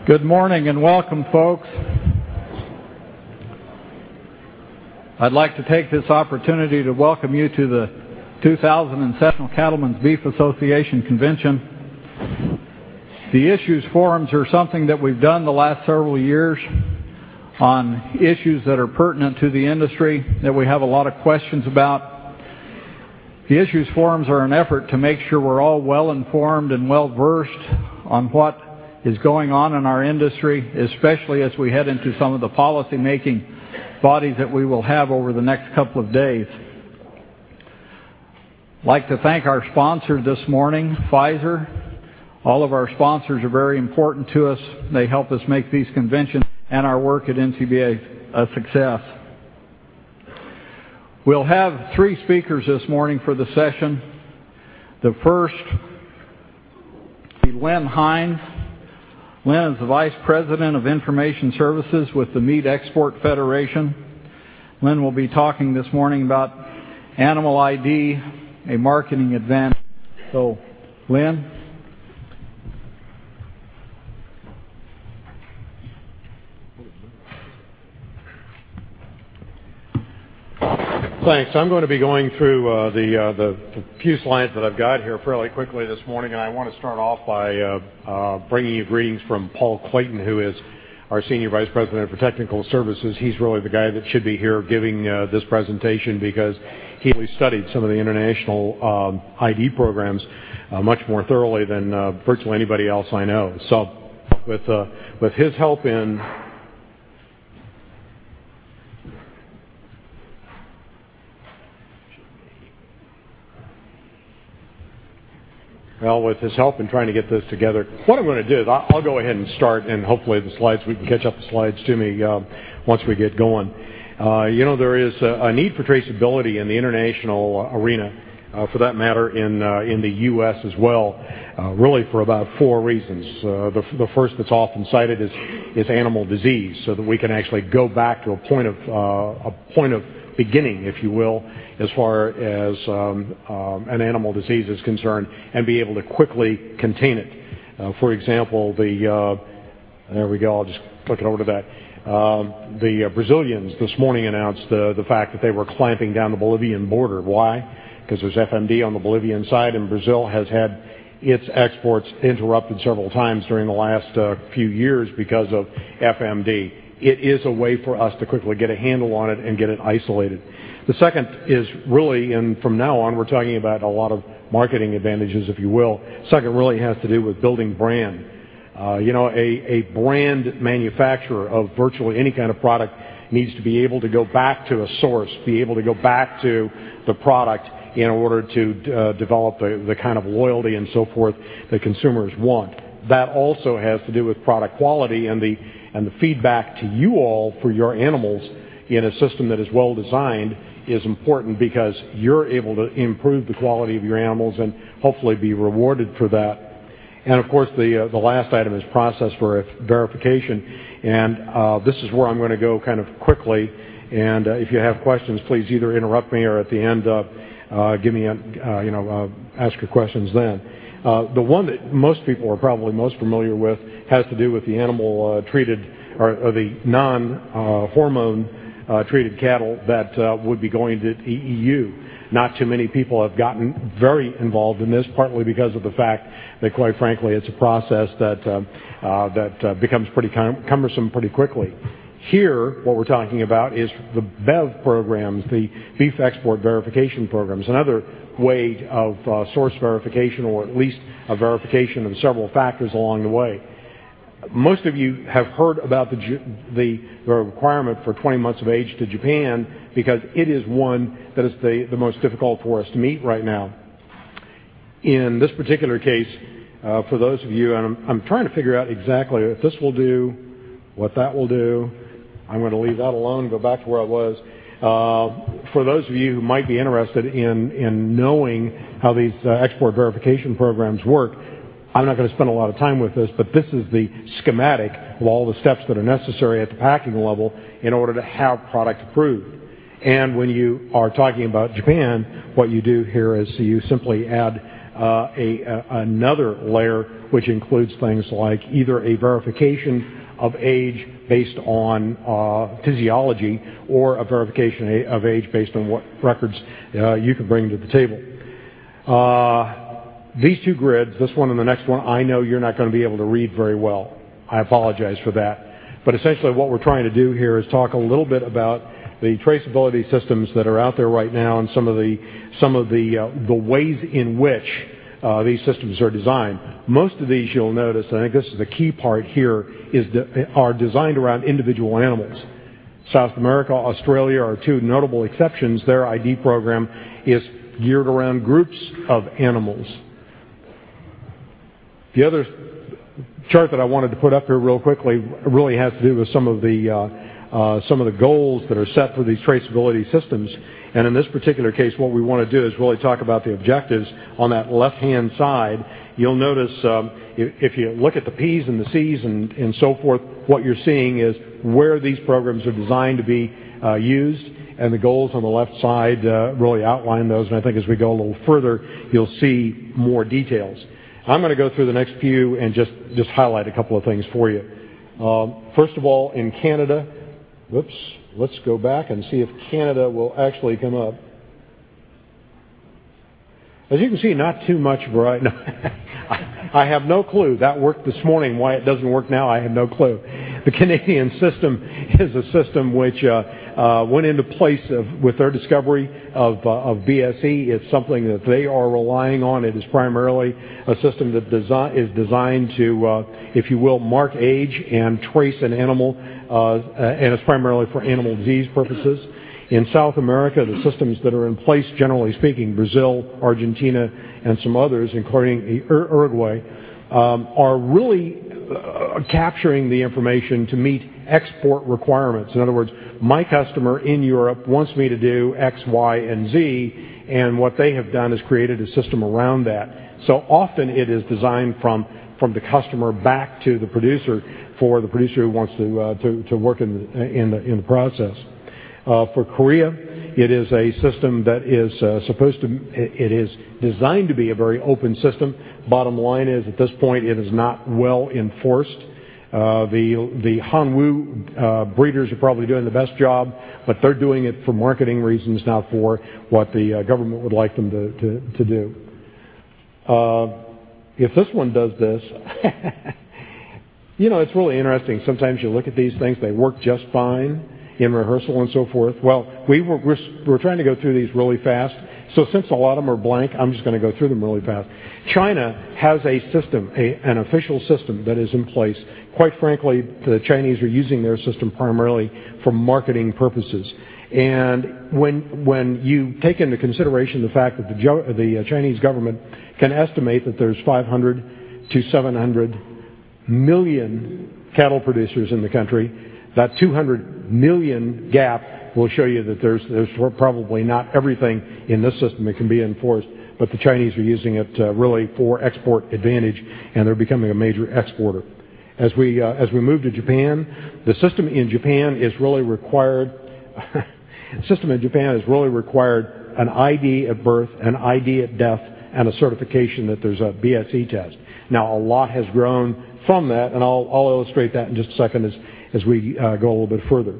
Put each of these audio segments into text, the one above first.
Good morning and welcome, folks. I'd like to take this opportunity to welcome you to the 2007 National Cattlemen's Beef Association Convention. The Issues Forums are something that we've done the last several years on issues that are pertinent to the industry that we have a lot of questions about. The Issues Forums are an effort to make sure we're all well informed and well versed on what is going on in our industry, especially as we head into some of the policy-making bodies that we will have over the next couple of days. I'd like to thank our sponsor this morning, Pfizer. All of our sponsors are very important to us. They help us make these conventions and our work at NCBA a success. We'll have 3 speakers this morning for the session. The first will be Len Hines. Len is the Vice President of Information Services with the Meat Export Federation. Len will be talking this morning about Animal ID, a marketing advantage. So, Len? Thanks. I'm going to be going through the few slides that I've got here fairly quickly this morning, and I want to start off by bringing you greetings from Paul Clayton, who is our Senior Vice President for Technical Services. He's really the guy that should be here giving this presentation because he really studied some of the international ID programs much more thoroughly than virtually anybody else I know. So with his help in trying to get this together, what I'm going to do is I'll go ahead and start, and hopefully we can catch up the slides to me once we get going. There is a need for traceability in the international arena, for that matter, in the U.S. as well, really for about 4 reasons. The first that's often cited is animal disease, so that we can actually go back to a point of beginning, if you will, as far as an animal disease is concerned, and be able to quickly contain it. For example, there we go, I'll just click it over to that. The Brazilians this morning announced the fact that they were clamping down the Bolivian border. Why? Because there's FMD on the Bolivian side, and Brazil has had its exports interrupted several times during the last few years because of FMD. It is a way for us to quickly get a handle on it and get it isolated. The second is really, and from now on we're talking about a lot of marketing advantages, if you will. Second really has to do with building brand. A brand manufacturer of virtually any kind of product needs to be able to go back to a source, be able to go back to the product in order to develop the kind of loyalty and so forth that consumers want. That also has to do with product quality, and the feedback to you all for your animals in a system that is well designed is important, because you're able to improve the quality of your animals and hopefully be rewarded for that. And of course, the last item is process verification, and this is where I'm going to go kind of quickly. And if you have questions, please either interrupt me or at the end ask your questions then. The one that most people are probably most familiar with has to do with the animal treated or the non-hormone treated cattle that would be going to the EU. Not too many people have gotten very involved in this, partly because of the fact that, quite frankly, it's a process that becomes pretty cumbersome pretty quickly. Here, what we're talking about is the BEV programs, the Beef Export Verification Programs, another way of source verification, or at least a verification of several factors along the way. Most of you have heard about the requirement for 20 months of age to Japan, because it is one that is the most difficult for us to meet right now. In this particular case, for those of you, and I'm trying to figure out exactly if this will do, what that will do. I'm going to leave that alone and go back to where I was. For those of you who might be interested in knowing how these export verification programs work, I'm not going to spend a lot of time with this, but this is the schematic of all the steps that are necessary at the packing level in order to have product approved. And when you are talking about Japan, what you do here is you simply add another layer which includes things like either a verification of age based on physiology or a verification of age based on what records you can bring to the table. These two grids, this one and the next one, I know you're not going to be able to read very well. I apologize for that. But essentially what we're trying to do here is talk a little bit about the traceability systems that are out there right now and some of the ways in which these systems are designed. Most of these, you'll notice, I think this is the key part here, are designed around individual animals. South America, Australia are two notable exceptions. Their ID program is geared around groups of animals. The other chart that I wanted to put up here real quickly really has to do with some of the goals that are set for these traceability systems. And in this particular case, what we want to do is really talk about the objectives on that left-hand side. You'll notice if you look at the P's and the C's and so forth, what you're seeing is where these programs are designed to be used, and the goals on the left side really outline those. And I think as we go a little further, you'll see more details. I'm going to go through the next few and just highlight a couple of things for you. First of all, in Canada, let's go back and see if Canada will actually come up. As you can see, not too much variety. I have no clue. That worked this morning. Why it doesn't work now, I have no clue. The Canadian system is a system which went into place with their discovery of BSE. It's something that they are relying on. It is primarily a system that is designed to, if you will, mark age and trace an animal, and it's primarily for animal disease purposes. In South America, the systems that are in place, generally speaking, Brazil, Argentina, and some others, including Uruguay, are really capturing the information to meet export requirements. In other words, my customer in Europe wants me to do X, Y, and Z, and what they have done is created a system around that. So often it is designed from the customer back to the producer for the producer who wants to work in the process. For Korea, it is a system that is it is designed to be a very open system. Bottom line is, at this point, it is not well enforced. The Hanwoo breeders are probably doing the best job, but they're doing it for marketing reasons, not for what the government would like them to do. If this one does this, it's really interesting. Sometimes you look at these things, they work just fine in rehearsal and so forth. Well, we're trying to go through these really fast. So since a lot of them are blank, I'm just going to go through them really fast. China has a system, an official system that is in place. Quite frankly, the Chinese are using their system primarily for marketing purposes. And when you take into consideration the fact that the Chinese government can estimate that there's 500 to 700 million cattle producers in the country, that 200 million gap will show you that there's probably not everything in this system that can be enforced, but the Chinese are using it really for export advantage, and they're becoming a major exporter. As we move to Japan, the system in Japan is really required. An ID at birth, an ID at death, and a certification that there's a BSE test. Now, a lot has grown from that, and I'll illustrate that in just a second as we go a little bit further.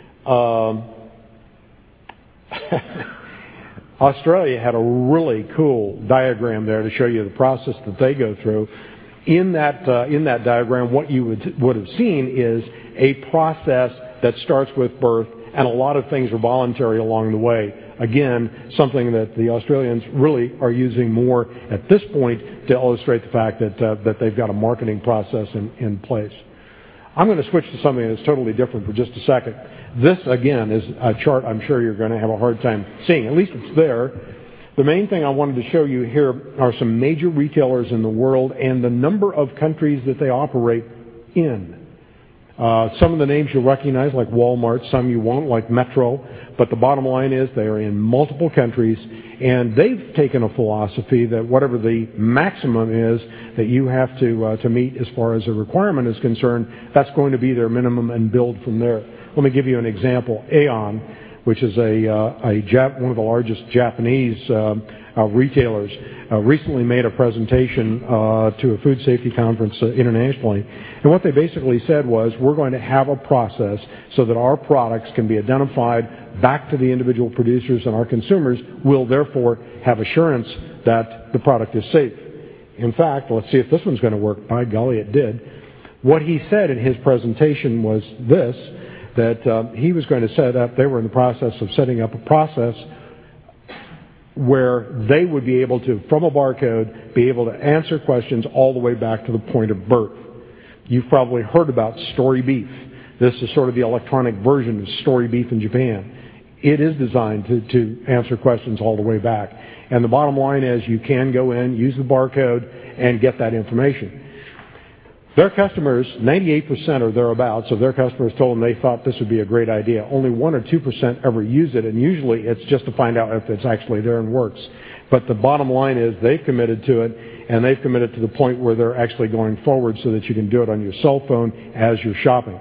Australia had a really cool diagram there to show you the process that they go through. In that diagram, what you would have seen is a process that starts with birth, and a lot of things are voluntary along the way. Again, something that the Australians really are using more at this point to illustrate the fact that they've got a marketing process in place. I'm going to switch to something that's totally different for just a second. This, again, is a chart I'm sure you're going to have a hard time seeing. At least it's there. The main thing I wanted to show you here are some major retailers in the world and the number of countries that they operate in. Some of the names you'll recognize, like Walmart, some you won't, like Metro, but the bottom line is they are in multiple countries, and they've taken a philosophy that whatever the maximum is that you have to meet as far as a requirement is concerned, that's going to be their minimum and build from there. Let me give you an example. Aeon, which is one of the largest Japanese retailers recently made a presentation to a food safety conference internationally. And what they basically said was, we're going to have a process so that our products can be identified back to the individual producers, and our consumers will therefore have assurance that the product is safe. In fact, let's see if this one's going to work. By golly, it did. What he said in his presentation was this, that he was going to set up, they were in the process of setting up a process where they would be able to, from a barcode, be able to answer questions all the way back to the point of birth. You've probably heard about Story Beef. This is sort of the electronic version of Story Beef in Japan. It is designed to answer questions all the way back. And the bottom line is, you can go in, use the barcode, and get that information. Their customers, 98% or thereabouts of their customers told them they thought this would be a great idea. Only 1 or 2% ever use it, and usually it's just to find out if it's actually there and works. But the bottom line is, they've committed to it, and they've committed to the point where they're actually going forward so that you can do it on your cell phone as you're shopping.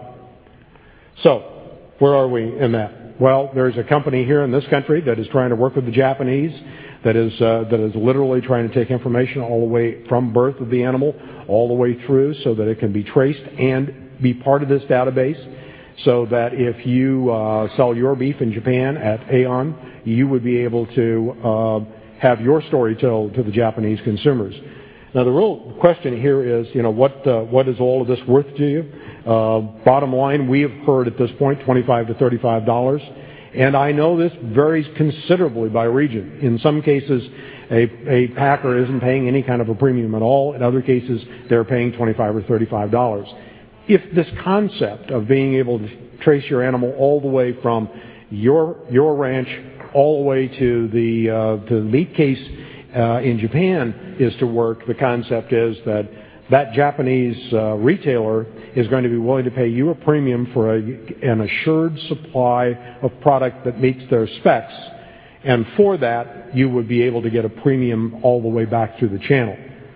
So, where are we in that? Well, there's a company here in this country that is trying to work with the Japanese, that is literally trying to take information all the way from birth of the animal all the way through so that it can be traced and be part of this database, so that if you sell your beef in Japan at Aeon, you would be able to have your story told to the Japanese consumers. Now, the real question here is, what is all of this worth to you? Bottom line, we have heard at this point $25 to $35. And I know this varies considerably by region. In some cases, a packer isn't paying any kind of a premium at all. In other cases, they're paying $25 or $35. If this concept of being able to trace your animal all the way from your ranch all the way to the meat case in Japan is to work, the concept is that Japanese retailer is going to be willing to pay you a premium for an assured supply of product that meets their specs, and for that, you would be able to get a premium all the way back through the channel.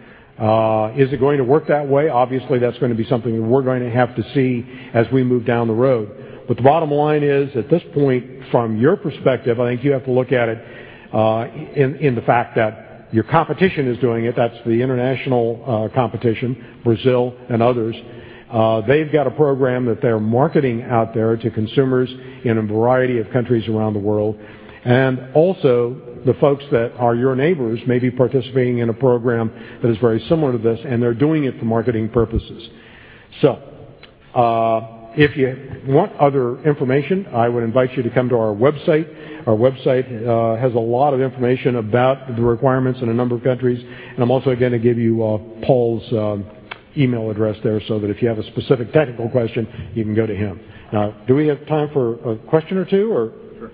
Is it going to work that way? Obviously, that's going to be something that we're going to have to see as we move down the road. But the bottom line is, at this point, from your perspective, I think you have to look at it in the fact that your competition is doing it. That's the international competition, Brazil and others. They've got a program that they're marketing out there to consumers in a variety of countries around the world. And also, the folks that are your neighbors may be participating in a program that is very similar to this, and they're doing it for marketing purposes. So, if you want other information, I would invite you to come to our website. Our website has a lot of information about the requirements in a number of countries. And I'm also going to give you Paul's email address there, so that if you have a specific technical question, you can go to him. Now, do we have time for a question or two? Or? Sure.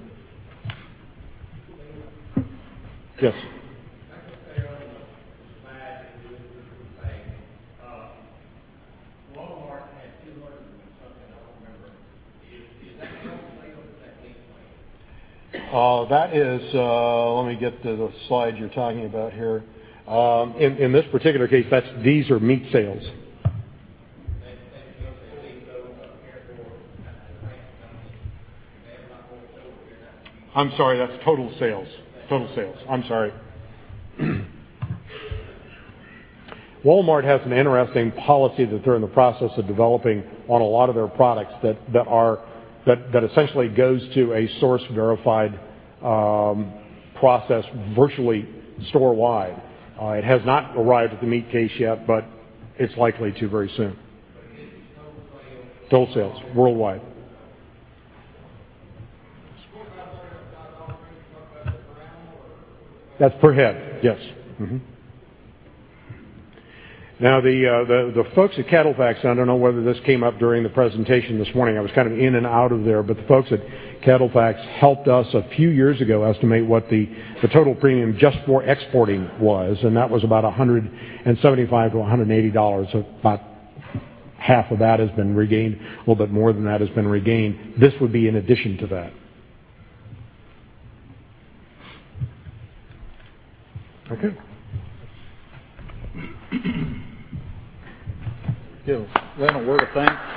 Yes. That is, let me get to the slide you're talking about here. In this particular case, these are meat sales. I'm sorry, that's total sales. Total sales. I'm sorry. Walmart has an interesting policy that they're in the process of developing on a lot of their products that essentially goes to a source verified process virtually store-wide. It has not arrived at the meat case yet, but it's likely to very soon. Total sales, worldwide. That's per head, yes. Mm-hmm. Now, the folks at CattleFax, I don't know whether this came up during the presentation this morning. I was kind of in and out of there, but the folks at CattleFax helped us a few years ago estimate what the total premium just for exporting was, and that was about $175 to $180. So about half of that has been regained. A little bit more than that has been regained. This would be in addition to that. Okay. Give Lynn a word of thanks.